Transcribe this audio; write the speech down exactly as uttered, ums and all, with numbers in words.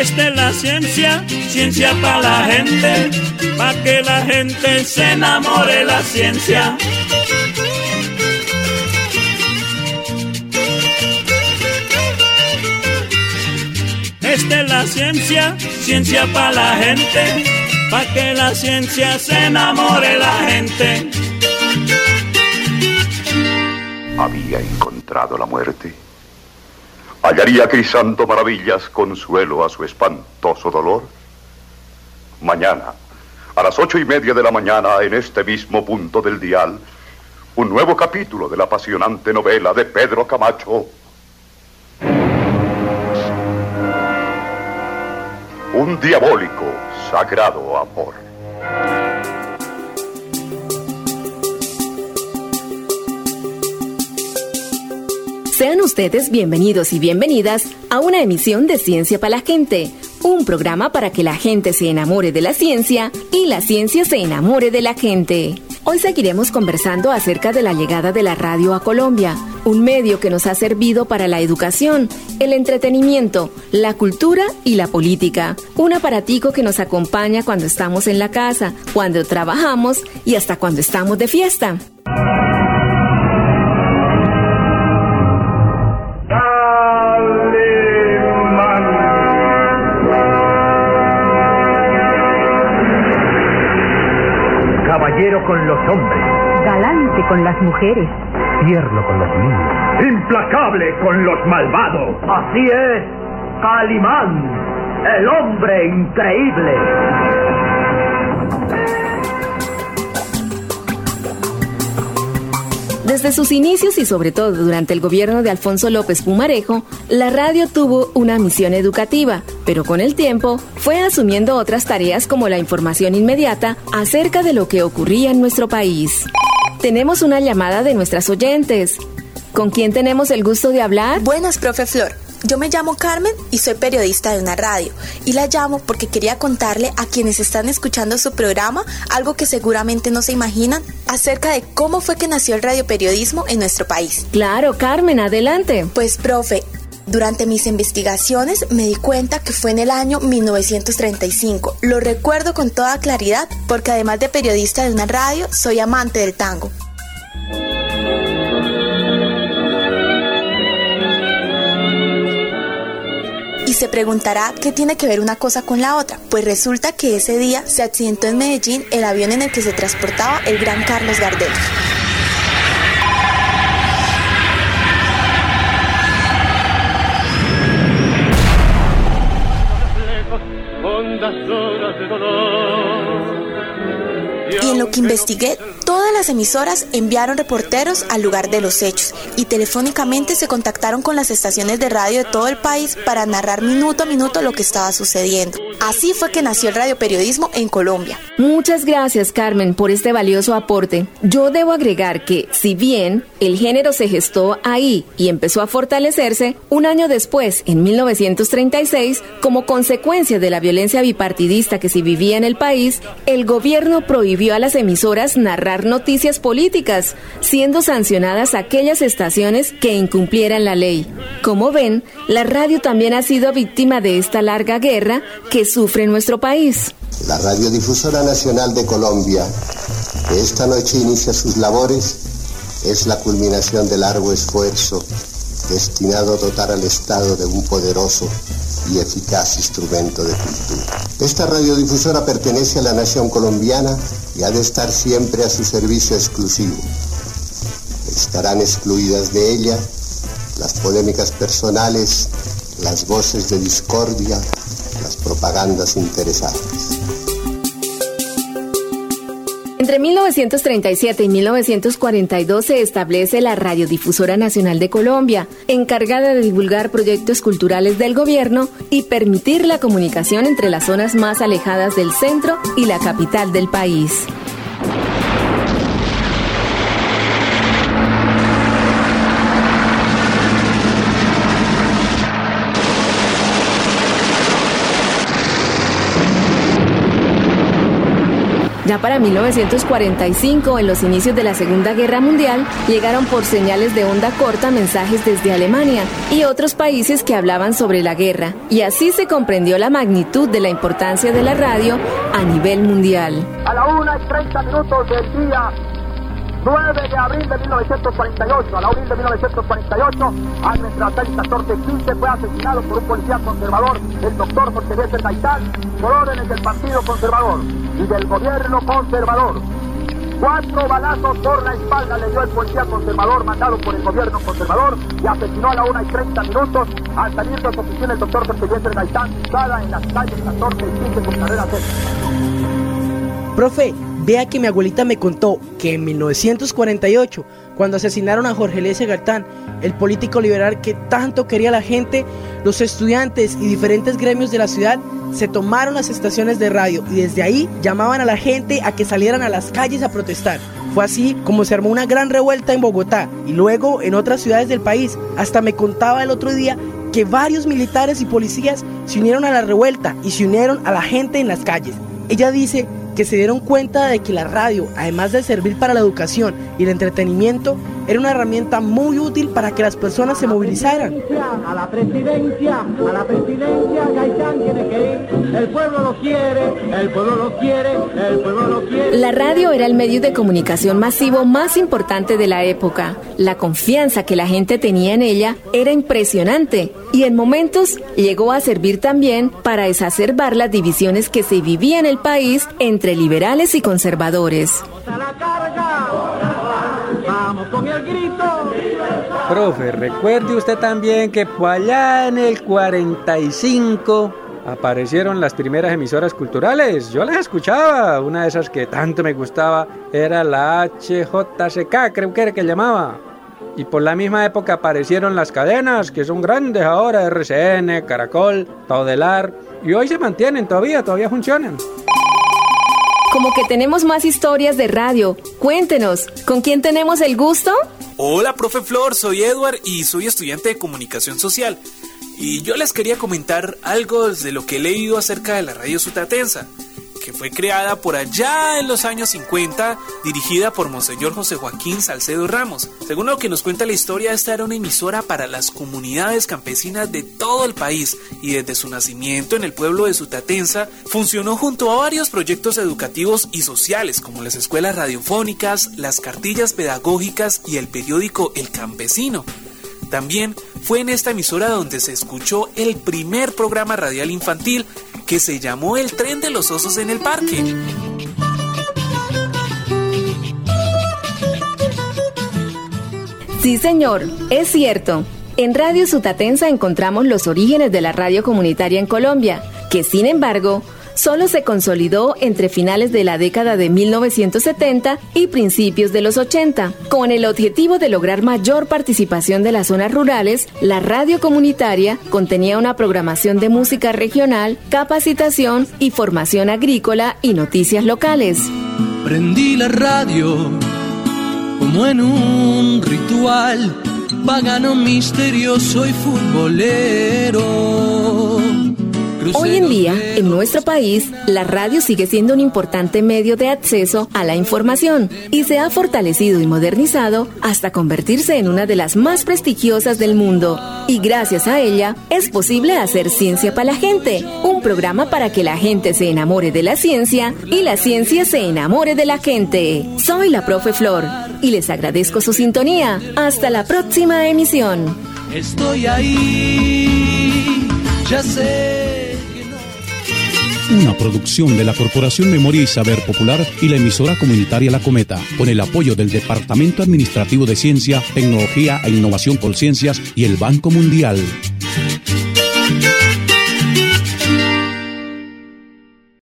Esta es la ciencia, ciencia para la gente, para que la gente se enamore de la ciencia. Esta es la ciencia, ciencia para la gente, para que la ciencia se enamore de la gente. Había encontrado la muerte. ¿Hallaría Crisanto maravillas consuelo a su espantoso dolor? Mañana, a las ocho y media de la mañana, en este mismo punto del dial, un nuevo capítulo de la apasionante novela de Pedro Camacho. Un diabólico, sagrado amor. Sean ustedes bienvenidos y bienvenidas a una emisión de Ciencia para la Gente, un programa para que la gente se enamore de la ciencia y la ciencia se enamore de la gente. Hoy seguiremos conversando acerca de la llegada de la radio a Colombia, un medio que nos ha servido para la educación, el entretenimiento, la cultura y la política. Un aparatico que nos acompaña cuando estamos en la casa, cuando trabajamos y hasta cuando estamos de fiesta. Caballero con los hombres, galante con las mujeres, tierno con los niños, implacable con los malvados. Así es, Calimán, el hombre increíble. Desde sus inicios y sobre todo durante el gobierno de Alfonso López Pumarejo, la radio tuvo una misión educativa, pero con el tiempo fue asumiendo otras tareas como la información inmediata acerca de lo que ocurría en nuestro país. Tenemos una llamada de nuestras oyentes. ¿Con quién tenemos el gusto de hablar? Buenas, profe Flor. Yo me llamo Carmen y soy periodista de una radio, y la llamo porque quería contarle a quienes están escuchando su programa algo que seguramente no se imaginan acerca de cómo fue que nació el radioperiodismo en nuestro país. Claro, Carmen, adelante. Pues, profe, durante mis investigaciones me di cuenta que fue en el año mil novecientos treinta y cinco. Lo recuerdo con toda claridad porque además de periodista de una radio, soy amante del tango. Y se preguntará qué tiene que ver una cosa con la otra. Pues resulta que ese día se accidentó en Medellín el avión en el que se transportaba el gran Carlos Gardel. Y en lo que investigué, todas las emisoras enviaron reporteros al lugar de los hechos y telefónicamente se contactaron con las estaciones de radio de todo el país para narrar minuto a minuto lo que estaba sucediendo. Así fue que nació el radioperiodismo en Colombia. Muchas gracias, Carmen, por este valioso aporte. Yo debo agregar que, si bien el género se gestó ahí y empezó a fortalecerse, un año después, en mil novecientos treinta y seis, como consecuencia de la violencia bipartidista que se vivía en el país, el gobierno prohibió a las emisoras narrar noticias políticas, siendo sancionadas aquellas estaciones que incumplieran la ley. Como ven, la radio también ha sido víctima de esta larga guerra que sufre nuestro país. La Radiodifusora Nacional de Colombia, que esta noche inicia sus labores, es la culminación del largo esfuerzo destinado a dotar al Estado de un poderoso y eficaz instrumento de cultura. Esta radiodifusora pertenece a la nación colombiana y ha de estar siempre a su servicio exclusivo. Estarán excluidas de ella las polémicas personales, las voces de discordia, las propagandas interesadas. Entre mil novecientos treinta y siete y mil novecientos cuarenta y dos se establece la Radiodifusora Nacional de Colombia, encargada de divulgar proyectos culturales del gobierno y permitir la comunicación entre las zonas más alejadas del centro y la capital del país. Ya para mil novecientos cuarenta y cinco, en los inicios de la Segunda Guerra Mundial, llegaron por señales de onda corta mensajes desde Alemania y otros países que hablaban sobre la guerra. Y así se comprendió la magnitud de la importancia de la radio a nivel mundial. A la una y treinta minutos del día nueve de abril de mil novecientos cuarenta y ocho, a la abril de mil novecientos cuarenta y ocho, a nuestra seis catorce quince fue asesinado por un policía conservador, el doctor Jorge Eliezer Gaitán, por órdenes del Partido Conservador y del gobierno conservador. Cuatro balazos por la espalda le dio el policía conservador mandado por el gobierno conservador y asesinó a la una y treinta minutos al salir de su oficina el doctor Jorge Eliezer Gaitán, situada en las calles catorce y quince con carrera seis. Profe, vea que mi abuelita me contó que en mil novecientos cuarenta y ocho, cuando asesinaron a Jorge Eliezer Gaitán, el político liberal que tanto quería la gente, los estudiantes y diferentes gremios de la ciudad se tomaron las estaciones de radio y desde ahí llamaban a la gente a que salieran a las calles a protestar. Fue así como se armó una gran revuelta en Bogotá y luego en otras ciudades del país. Hasta me contaba el otro día que varios militares y policías se unieron a la revuelta y se unieron a la gente en las calles. Ella dice que se dieron cuenta de que la radio, además de servir para la educación y el entretenimiento, era una herramienta muy útil para que las personas se movilizaran. A la presidencia, a la presidencia, Gaitán tiene que ir. El pueblo lo quiere, el pueblo lo quiere, el pueblo lo quiere. La radio era el medio de comunicación masivo más importante de la época. La confianza que la gente tenía en ella era impresionante y en momentos llegó a servir también para exacerbar las divisiones que se vivían en el país entre liberales y conservadores. ¡A la carga! ¡Vamos con el grito! Profe, recuerde usted también que por allá en el cuarenta y cinco aparecieron las primeras emisoras culturales. Yo las escuchaba, una de esas que tanto me gustaba era la H J C K, creo que era que llamaba. Y por la misma época aparecieron las cadenas, que son grandes ahora, R C N, Caracol, Todelar, y hoy se mantienen todavía, todavía funcionan. Como que tenemos más historias de radio. Cuéntenos, ¿con quién tenemos el gusto? Hola, profe Flor, soy Edward y soy estudiante de comunicación social. Y yo les quería comentar algo de lo que he leído acerca de la radio Sutatensa, que fue creada por allá en los años cincuenta, dirigida por Monseñor José Joaquín Salcedo Ramos. Según lo que nos cuenta la historia, esta era una emisora para las comunidades campesinas de todo el país y desde su nacimiento en el pueblo de Sutatensa funcionó junto a varios proyectos educativos y sociales como las escuelas radiofónicas, las cartillas pedagógicas y el periódico El Campesino. También fue en esta emisora donde se escuchó el primer programa radial infantil que se llamó El Tren de los Osos en el Parque. Sí, señor, es cierto. En Radio Sutatensa encontramos los orígenes de la radio comunitaria en Colombia, que sin embargo solo se consolidó entre finales de la década de mil novecientos setenta y principios de los ochenta. Con el objetivo de lograr mayor participación de las zonas rurales, la radio comunitaria contenía una programación de música regional, capacitación y formación agrícola y noticias locales. Prendí la radio como en un ritual pagano, misterioso y futbolero. Hoy en día, en nuestro país, la radio sigue siendo un importante medio de acceso a la información y se ha fortalecido y modernizado hasta convertirse en una de las más prestigiosas del mundo. Y gracias a ella, es posible hacer Ciencia para la Gente, un programa para que la gente se enamore de la ciencia y la ciencia se enamore de la gente. Soy la profe Flor y les agradezco su sintonía. Hasta la próxima emisión. Estoy ahí, ya sé. Una producción de la Corporación Memoria y Saber Popular y la emisora comunitaria La Cometa, con el apoyo del Departamento Administrativo de Ciencia, Tecnología e Innovación Colciencias y el Banco Mundial.